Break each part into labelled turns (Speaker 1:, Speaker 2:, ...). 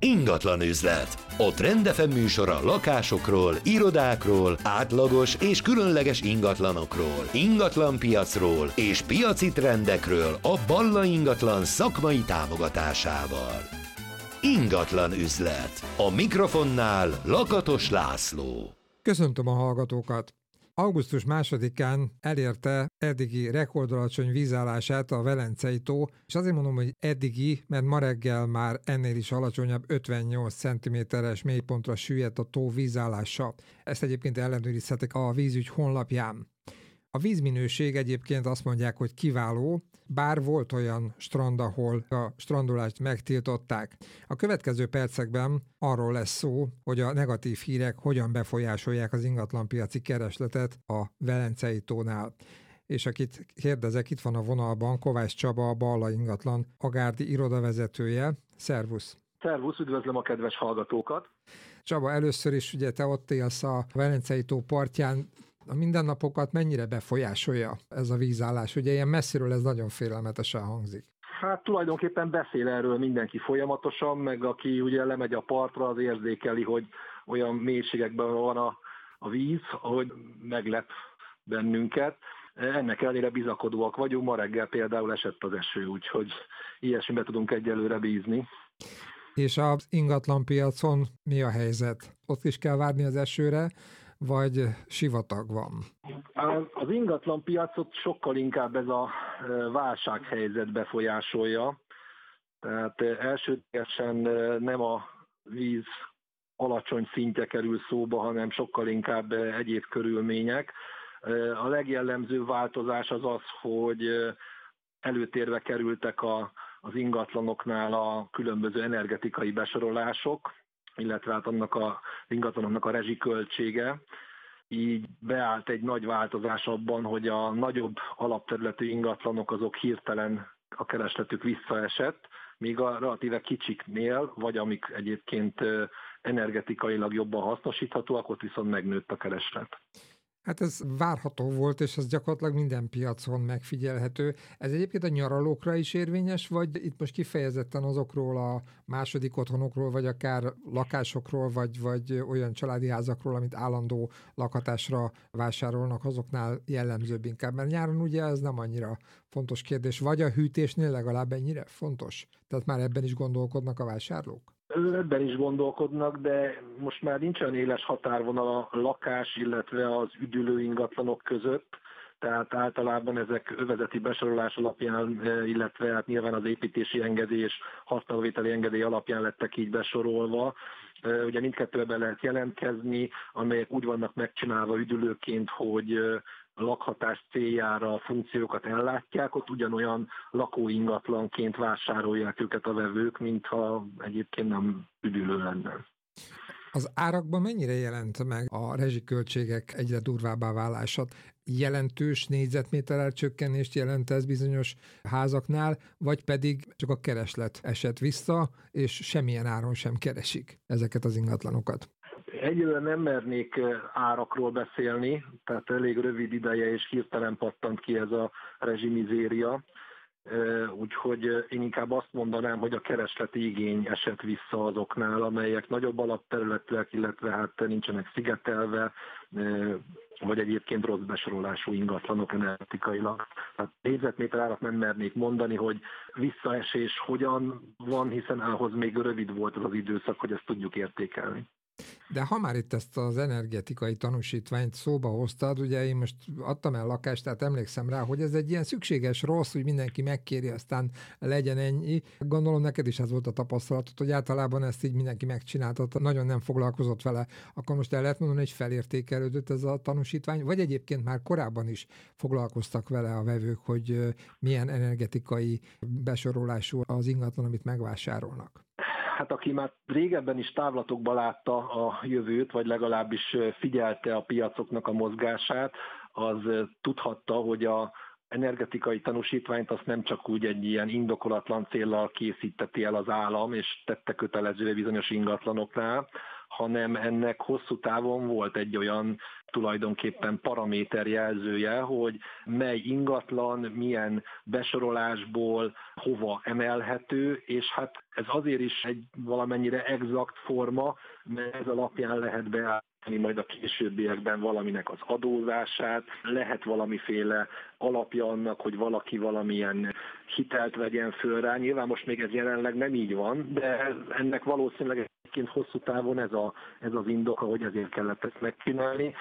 Speaker 1: Ingatlan üzlet. A Trend FM műsora lakásokról, irodákról, átlagos és különleges ingatlanokról, ingatlanpiacról és piaci trendekről a Balla Ingatlan szakmai támogatásával. Ingatlan üzlet. A mikrofonnál Lakatos László.
Speaker 2: Köszöntöm a hallgatókat! Augusztus 2-án elérte eddigi rekordalacsony vízállását a Velencei tó, és azért mondom, hogy eddigi, mert ma reggel már ennél is alacsonyabb 58 cm-es mélypontra süllyedt a tó vízállása. Ezt egyébként ellenőrizhetik a vízügy honlapján. A vízminőség egyébként azt mondják, hogy kiváló, bár volt olyan strand, ahol a strandolást megtiltották. A következő percekben arról lesz szó, hogy a negatív hírek hogyan befolyásolják az ingatlanpiaci keresletet a Velencei tónál. És akit kérdezek, itt van a vonalban Kovács Csaba, a Balla Ingatlan Agárdi irodavezetője. Szervusz!
Speaker 3: Szervusz, üdvözlöm a kedves hallgatókat!
Speaker 2: Csaba, először is ugye te ott élsz a Velencei tó partján. A mindennapokat mennyire befolyásolja ez a vízállás? Ugye ilyen messziről ez nagyon félelmetesen hangzik.
Speaker 3: Hát tulajdonképpen beszél erről mindenki folyamatosan, meg aki ugye lemegy a partra, az érzékeli, hogy olyan mélységekben van a víz, ahogy meglep bennünket. Ennek ellenére bizakodóak vagyunk, ma reggel például esett az eső, úgyhogy ilyesmibe tudunk egyelőre bízni.
Speaker 2: És az ingatlanpiacon mi a helyzet? Ott is kell várni az esőre, vagy sivatag van?
Speaker 3: Az ingatlanpiacot sokkal inkább ez a válsághelyzet befolyásolja. Tehát elsődlegesen nem a víz alacsony szintje kerül szóba, hanem sokkal inkább egyéb körülmények. A legjellemzőbb változás az az, hogy előtérbe kerültek az ingatlanoknál a különböző energetikai besorolások, illetve hát annak az ingatlanoknak a rezsiköltsége. Így beállt egy nagy változás abban, hogy a nagyobb alapterületű ingatlanok azok hirtelen a keresletük visszaesett, míg a relatíve kicsiknél, vagy amik egyébként energetikailag jobban hasznosíthatóak, ott viszont megnőtt a kereslet.
Speaker 2: Hát ez várható volt, és ez gyakorlatilag minden piacon megfigyelhető. Ez egyébként a nyaralókra is érvényes, vagy itt most kifejezetten azokról a második otthonokról, vagy akár lakásokról, vagy olyan családi házakról, amit állandó lakhatásra vásárolnak, azoknál jellemzőbb inkább? Mert nyáron ugye ez nem annyira fontos kérdés, vagy a hűtésnél legalább ennyire fontos? Tehát már ebben is gondolkodnak a vásárlók?
Speaker 3: Ebben is gondolkodnak, de most már nincs olyan éles határvonal a lakás, illetve az üdülő ingatlanok között, tehát általában ezek övezeti besorolás alapján, illetve hát nyilván az építési engedély és használóvételi engedély alapján lettek így besorolva. Ugye mindkettőben lehet jelentkezni, amelyek úgy vannak megcsinálva üdülőként, hogy lakhatás céljára a funkciókat ellátják, ott ugyanolyan lakóingatlanként vásárolják őket a vevők, mintha egyébként nem üdülő lenne.
Speaker 2: Az árakban mennyire jelent meg a rezsiköltségek egyre durvábbá válását? Jelentős négyzetméter csökkenést jelent ez bizonyos házaknál, vagy pedig csak a kereslet esett vissza, és semmilyen áron sem keresik ezeket az ingatlanokat?
Speaker 3: Egyelőre nem mernék árakról beszélni, tehát elég rövid ideje és hirtelen pattant ki ez a rezsimizéria. Úgyhogy én inkább azt mondanám, hogy a keresleti igény esett vissza azoknál, amelyek nagyobb alapterületűek, illetve hát nincsenek szigetelve, vagy egyébként rossz besorolású ingatlanok energetikailag. Tehát négyzetméter árat nem mernék mondani, hogy visszaesés hogyan van, hiszen ahhoz még rövid volt az időszak, hogy ezt tudjuk értékelni.
Speaker 2: De ha már itt ezt az energetikai tanúsítványt szóba hoztad, ugye én most adtam el lakást, tehát emlékszem rá, hogy ez egy ilyen szükséges rossz, hogy mindenki megkéri, aztán legyen ennyi. Gondolom neked is ez volt a tapasztalatod, hogy általában ezt így mindenki megcsinálta, nagyon nem foglalkozott vele. Akkor most el lehet mondani, hogy felértékelődött ez a tanúsítvány, vagy egyébként már korábban is foglalkoztak vele a vevők, hogy milyen energetikai besorolású az ingatlan, amit megvásárolnak?
Speaker 3: Hát aki már régebben is távlatokban látta a jövőt, vagy legalábbis figyelte a piacoknak a mozgását, az tudhatta, hogy a energetikai tanúsítványt azt nem csak úgy egy ilyen indokolatlan céllal készíteti el az állam, és tette kötelezővé bizonyos ingatlanoknál, hanem ennek hosszú távon volt egy olyan tulajdonképpen paraméterjelzője, hogy mely ingatlan, milyen besorolásból hova emelhető, és hát ez azért is egy valamennyire exakt forma, mert ez alapján lehet beállítani majd a későbbiekben valaminek az adózását, lehet valamiféle alapja annak, hogy valaki valamilyen hitelt vegyen föl rá. Nyilván most még ez jelenleg nem így van, de ennek valószínűleg egyébként hosszú távon ez az indoka, hogy ezért kellett ezt megcsinálni.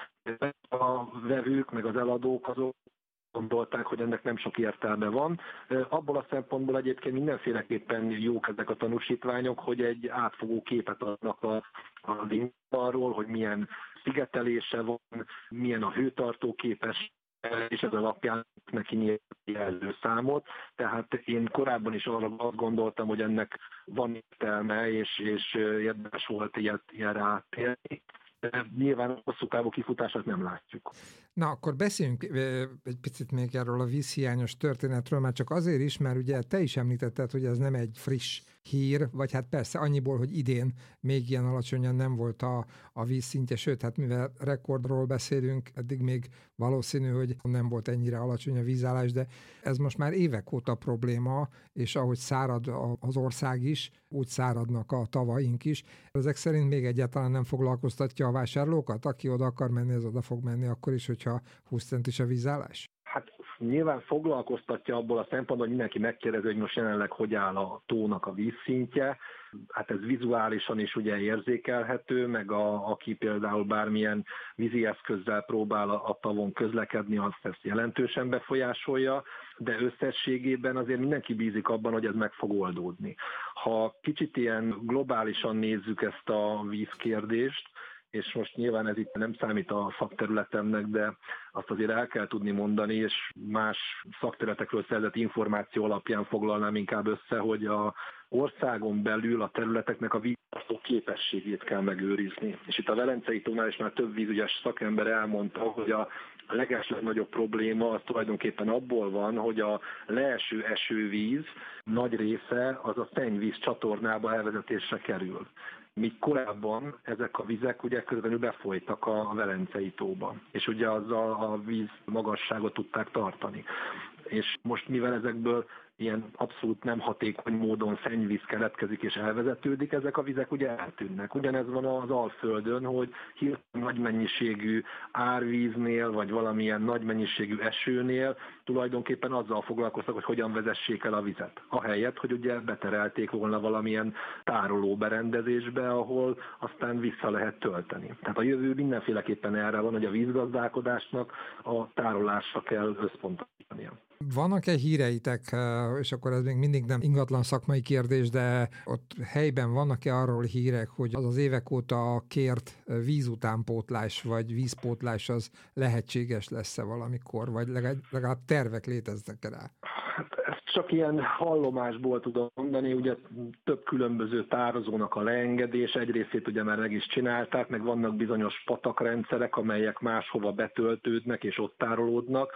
Speaker 3: A vevők meg az eladók azok gondolták, hogy ennek nem sok értelme van. Abból a szempontból egyébként mindenféleképpen jók ezek a tanúsítványok, hogy egy átfogó képet adnak az ingatlanról, hogy milyen szigetelése van, milyen a hőtartó képes, és ez alapján neki nyílt jelzőszámot. Tehát én korábban is arra azt gondoltam, hogy ennek van értelme, és érdemes volt ilyenre áttérni. Nyilván hosszú távú kifutását nem látjuk.
Speaker 2: Na, akkor beszéljünk egy picit még erről a vízhiányos történetről, már csak azért is, mert ugye te is említetted, hogy ez nem egy friss hír, vagy hát persze annyiból, hogy idén még ilyen alacsonyan nem volt a vízszintje, sőt, hát mivel rekordról beszélünk, eddig még valószínű, hogy nem volt ennyire alacsony a vízállás, de ez most már évek óta probléma, és ahogy szárad az ország is, úgy száradnak a tavaink is. Ezek szerint még egyáltalán nem foglalkoztatja a vásárlókat? Aki oda akar menni, az oda fog menni akkor is, hogyha 20 centis a vízállás?
Speaker 3: Hát nyilván foglalkoztatja abból a szempontból, hogy mindenki megkérdezi, hogy most jelenleg hogy áll a tónak a vízszintje. Hát ez vizuálisan is ugye érzékelhető, meg aki például bármilyen vízi eszközzel próbál a tavon közlekedni, azt ezt jelentősen befolyásolja, de összességében azért mindenki bízik abban, hogy ez meg fog oldódni. Ha kicsit ilyen globálisan nézzük ezt a vízkérdést, és most nyilván ez itt nem számít a szakterületemnek, de azt azért el kell tudni mondani, és más szakterületekről szerzett információ alapján foglalnám inkább össze, hogy a országon belül a területeknek a víztartó képességét kell megőrizni. És itt a Velencei tónál is már több vízügyes szakember elmondta, hogy a legeslegnagyobb probléma az tulajdonképpen abból van, hogy a leeső esővíz nagy része az a szennyvíz csatornába elvezetésre kerül. Míg korábban ezek a vizek ugye közbenül befolytak a Velencei tóba, és ugye azzal a víz magasságot tudták tartani. És most mivel ezekből ilyen abszolút nem hatékony módon szennyvíz keletkezik és elvezetődik, ezek a vizek ugye eltűnnek. Ugyanez van az Alföldön, hogy hirtelen nagy mennyiségű árvíznél, vagy valamilyen nagy mennyiségű esőnél tulajdonképpen azzal foglalkoztak, hogy hogyan vezessék el a vizet. Ahelyett, hogy ugye beterelték volna valamilyen tárolóberendezésbe, ahol aztán vissza lehet tölteni. Tehát a jövő mindenféleképpen erre van, hogy a vízgazdálkodásnak a tárolásra kell összpontosítania.
Speaker 2: Vannak-e híreitek, és akkor ez még mindig nem ingatlan szakmai kérdés, de ott helyben vannak-e arról hírek, hogy az évek óta kért vízutánpótlás vagy vízpótlás az lehetséges lesz-e valamikor, vagy legalább tervek léteznek rá?
Speaker 3: Hát ezt csak ilyen hallomásból tudom mondani, ugye több különböző tározónak a leengedés, egy részét ugye már meg is csinálták, meg vannak bizonyos patakrendszerek, amelyek máshova betöltődnek és ott tárolódnak.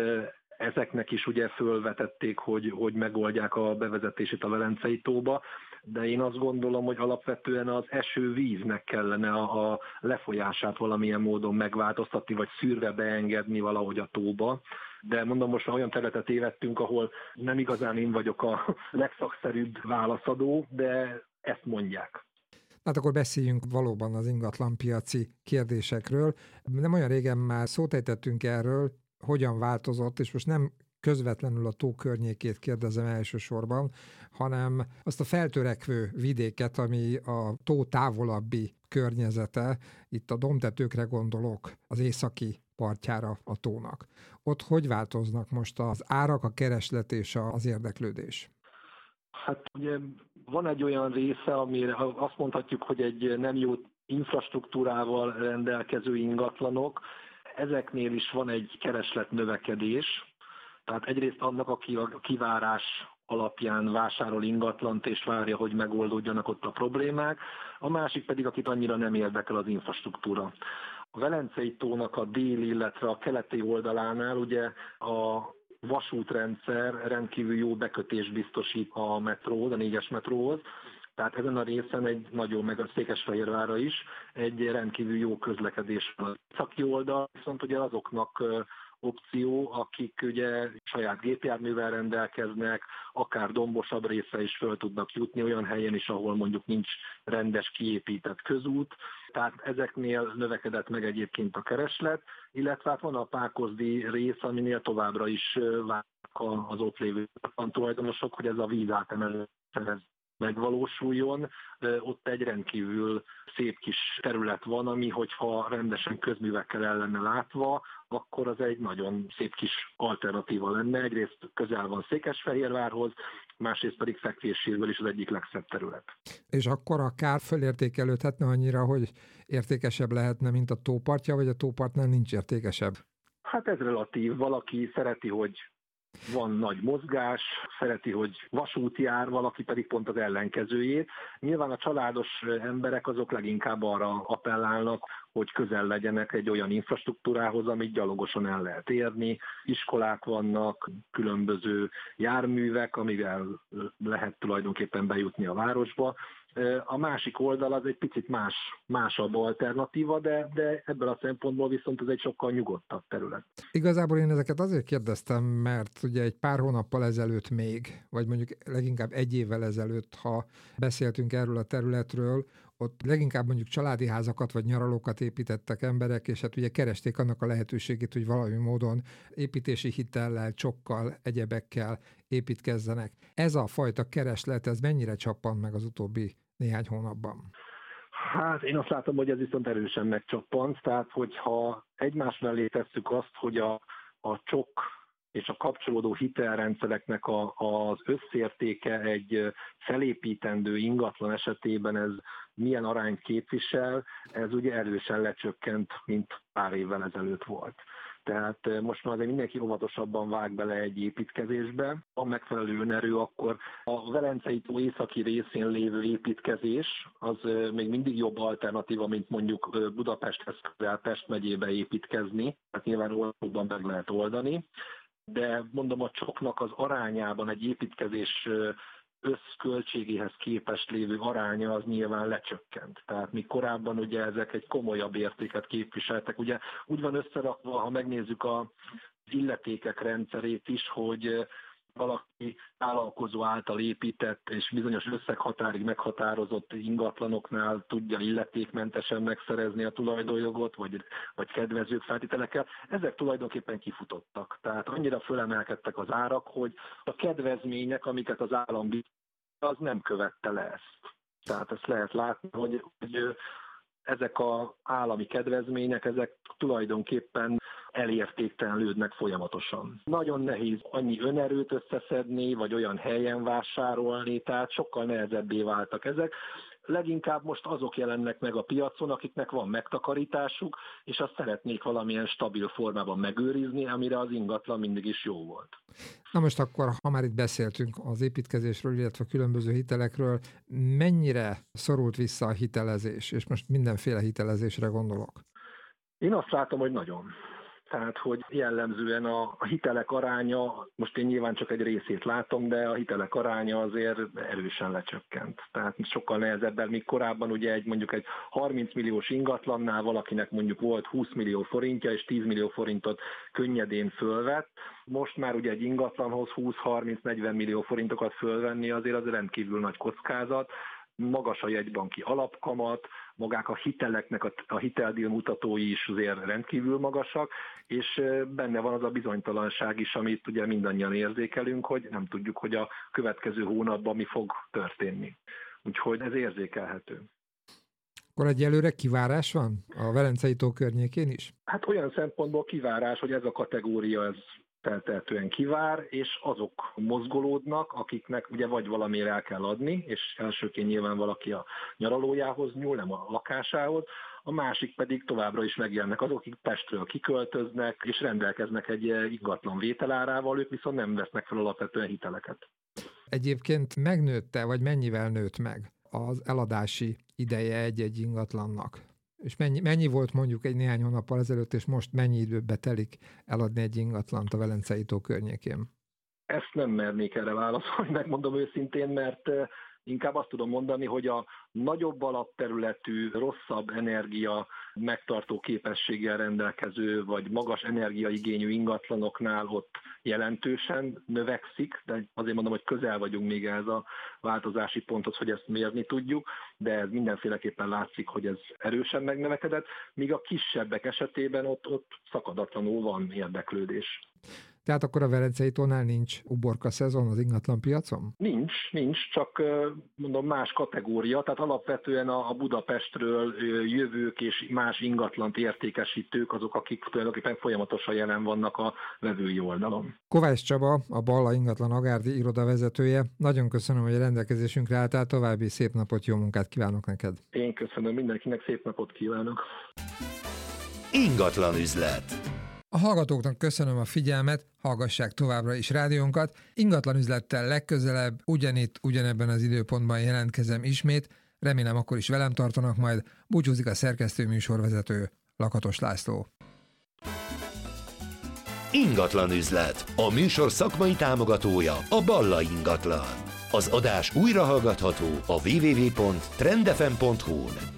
Speaker 3: Ezeknek is ugye fölvetették, hogy megoldják a bevezetését a Velencei tóba, de én azt gondolom, hogy alapvetően az esővíznek kellene a lefolyását valamilyen módon megváltoztatni, vagy szűrve beengedni valahogy a tóba. De mondom, most már olyan területet évettünk, ahol nem igazán én vagyok a legszakszerűbb válaszadó, de ezt mondják.
Speaker 2: Hát akkor beszéljünk valóban az ingatlanpiaci kérdésekről. Nem olyan régen már szót ejtettünk erről, hogyan változott, és most nem közvetlenül a tó környékét kérdezem elsősorban, hanem azt a feltörekvő vidéket, ami a tó távolabbi környezete, itt a dombtetőkre gondolok, az északi partjára a tónak. Ott hogy változnak most az árak, a kereslet és az érdeklődés?
Speaker 3: Hát ugye van egy olyan része, amire azt mondhatjuk, hogy egy nem jó infrastruktúrával rendelkező ingatlanok, ezeknél is van egy keresletnövekedés, tehát egyrészt annak, aki a kivárás alapján vásárol ingatlant és várja, hogy megoldódjanak ott a problémák, a másik pedig, akit annyira nem érdekel az infrastruktúra. A Velencei tónak a déli, illetve a keleti oldalánál ugye a vasútrendszer rendkívül jó bekötést biztosít a metróhoz, a 4-es metróhoz, Tehát ezen a részen egy nagyon, meg a Székesfehérvárra is egy rendkívül jó közlekedés van. A északi oldal viszont ugye azoknak opció, akik ugye saját gépjárművel rendelkeznek, akár dombosabb részre is föl tudnak jutni, olyan helyen is, ahol mondjuk nincs rendes kiépített közút. Tehát ezeknél növekedett meg egyébként a kereslet, illetve hát van a pákozdi rész, aminél továbbra is várnak az ott lévő tulajdonosok, hogy ez a vízátemelő megvalósuljon. Ott egy rendkívül szép kis terület van, ami, hogyha rendesen közművekkel el lenne látva, akkor az egy nagyon szép kis alternatíva lenne. Egyrészt közel van Székesfehérvárhoz, másrészt pedig fekvéséből is az egyik legszebb terület.
Speaker 2: És akkor a kár fölértékelődhetne annyira, hogy értékesebb lehetne, mint a tópartja, vagy a tópartnál nincs értékesebb?
Speaker 3: Hát ez relatív. Valaki szereti, hogy van nagy mozgás, szereti, hogy vasút jár, valaki pedig pont az ellenkezőjét. Nyilván a családos emberek azok leginkább arra appellálnak, hogy közel legyenek egy olyan infrastruktúrához, amit gyalogosan el lehet érni. Iskolák vannak, különböző járművek, amivel lehet tulajdonképpen bejutni a városba. A másik oldal az egy picit másabb alternatíva, de ebből a szempontból viszont ez egy sokkal nyugodtabb terület.
Speaker 2: Igazából én ezeket azért kérdeztem, mert ugye egy pár hónappal ezelőtt még, vagy mondjuk leginkább egy évvel ezelőtt, ha beszéltünk erről a területről, ott leginkább mondjuk családi házakat vagy nyaralókat építettek emberek, és hát ugye keresték annak a lehetőségét, hogy valami módon építési hitellel, csokkal, egyebekkel építkezzenek. Ez a fajta kereslet, ez mennyire csappant meg az utóbbi néhány hónapban?
Speaker 3: Hát én azt látom, hogy ez viszont erősen megcsappant, tehát hogyha egymás mellé tesszük azt, hogy a csokk és a kapcsolódó hitelrendszereknek az összértéke egy felépítendő ingatlan esetében ez milyen arányt képvisel, ez ugye erősen lecsökkent, mint pár évvel ezelőtt volt. Tehát most már azért mindenki óvatosabban vág bele egy építkezésbe. Ha megfelelő önerő, akkor a Velencei tó északi részén lévő építkezés az még mindig jobb alternatíva, mint mondjuk Budapesthez közel Pest megyébe építkezni. Hát nyilván olcsóbban meg lehet oldani. De mondom, a csokknak az arányában egy építkezés összköltségéhez képest lévő aránya az nyilván lecsökkent. Tehát míg korábban ugye ezek egy komolyabb értéket képviseltek. Ugye úgy van összerakva, ha megnézzük az illetékek rendszerét is, hogy valaki vállalkozó által épített és bizonyos összeghatárig meghatározott ingatlanoknál tudja illetékmentesen megszerezni a tulajdonjogot, vagy kedvezőbb feltételekkel. Ezek tulajdonképpen kifutottak. Tehát annyira fölemelkedtek az árak, hogy a kedvezmények, amiket az állam az nem követte le ezt. Tehát ezt lehet látni, hogy ezek az állami kedvezmények, ezek tulajdonképpen elértéktelenülnek folyamatosan. Nagyon nehéz annyi önerőt összeszedni, vagy olyan helyen vásárolni, tehát sokkal nehezebbé váltak ezek. Leginkább most azok jelennek meg a piacon, akiknek van megtakarításuk, és azt szeretnék valamilyen stabil formában megőrizni, amire az ingatlan mindig is jó volt.
Speaker 2: Na most akkor, ha már itt beszéltünk az építkezésről, illetve a különböző hitelekről, mennyire szorult vissza a hitelezés, és most mindenféle hitelezésre gondolok?
Speaker 3: Én azt látom, hogy nagyon. Tehát, hogy jellemzően a hitelek aránya, most én nyilván csak egy részét látom, de a hitelek aránya azért erősen lecsökkent. Tehát sokkal nehezebben, míg korábban ugye mondjuk egy 30 milliós ingatlannál valakinek mondjuk volt 20 millió forintja, és 10 millió forintot könnyedén fölvett. Most már ugye egy ingatlanhoz 20-30-40 millió forintokat fölvenni azért az rendkívül nagy kockázat. Magas a jegybanki alapkamat, magák a hiteleknek a hiteldíj mutatói is azért rendkívül magasak, és benne van az a bizonytalanság is, amit ugye mindannyian érzékelünk, hogy nem tudjuk, hogy a következő hónapban mi fog történni. Úgyhogy ez érzékelhető.
Speaker 2: Akkor egyelőre kivárás van a Velencei tó környékén is?
Speaker 3: Hát olyan szempontból kivárás, hogy ez a kategória ez feltehetően kivár, és azok mozgolódnak, akiknek ugye vagy valamiért el kell adni, és elsőként nyilván valaki a nyaralójához nyúl, nem a lakásához, a másik pedig továbbra is megjelennek azok, akik Pestről kiköltöznek, és rendelkeznek egy ingatlan vételárával, ők viszont nem vesznek fel alapvetően hiteleket.
Speaker 2: Egyébként megnőtte, vagy mennyivel nőtt meg az eladási ideje egy-egy ingatlannak? És mennyi volt mondjuk egy néhány hónappal ezelőtt, és most mennyi időbe telik eladni egy ingatlant a Velencei tó környékén?
Speaker 3: Ezt nem mernék erre válaszolni, megmondom őszintén, mert Inkább azt tudom mondani, hogy a nagyobb alapterületű, rosszabb energia megtartó képességgel rendelkező, vagy magas energiaigényű ingatlanoknál ott jelentősen növekszik, de azért mondom, hogy közel vagyunk még ehhez a változási ponthoz, hogy ezt mérni tudjuk, de ez mindenféleképpen látszik, hogy ez erősen megnövekedett, míg a kisebbek esetében ott szakadatlanul van érdeklődés.
Speaker 2: Tehát akkor a Velencei tónál nincs uborka szezon az ingatlan piacon?
Speaker 3: Nincs, csak mondom más kategória, tehát alapvetően a Budapestről jövők és más ingatlant értékesítők azok, akik tulajdonképpen folyamatosan jelen vannak a vevői oldalon.
Speaker 2: Kovács Csaba, a Balla ingatlan Agárdi iroda vezetője. Nagyon köszönöm, hogy a rendelkezésünkre álltál, további szép napot, jó munkát kívánok neked.
Speaker 3: Én köszönöm mindenkinek, szép napot kívánok.
Speaker 1: Ingatlan üzlet.
Speaker 2: A hallgatóknak köszönöm a figyelmet, hallgassák továbbra is rádiónkat. Ingatlan üzlettel legközelebb, ugyanitt, ugyanebben az időpontban jelentkezem ismét. Remélem akkor is velem tartanak majd. Búcsúzik a szerkesztő műsorvezető, Lakatos László.
Speaker 1: Ingatlan üzlet. A műsor szakmai támogatója a Balla Ingatlan. Az adás újra hallgatható a www.trendfm.hu-n.